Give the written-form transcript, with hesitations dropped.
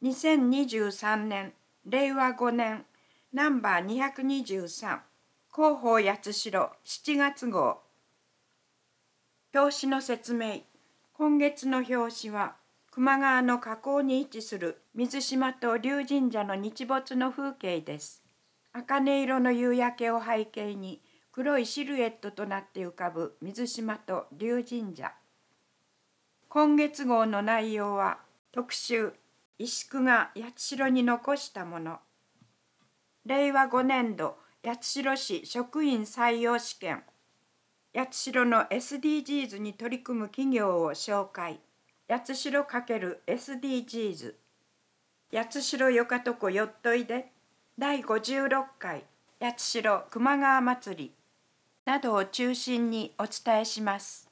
2023年令和5年ナンバー223広報八代7月号。表紙の説明。今月の表紙は球磨川の河口に位置する水島と龍神社の日没の風景です。茜色の夕焼けを背景に黒いシルエットとなって浮かぶ水島と龍神社。今月号の内容は特集石工が八代に残したもの。令和5年度八代市職員採用試験。八代の SDGs に取り組む企業を紹介。八代×SDGs。八代よかとこよっといで。第56回八代球磨川祭りなどを中心にお伝えします。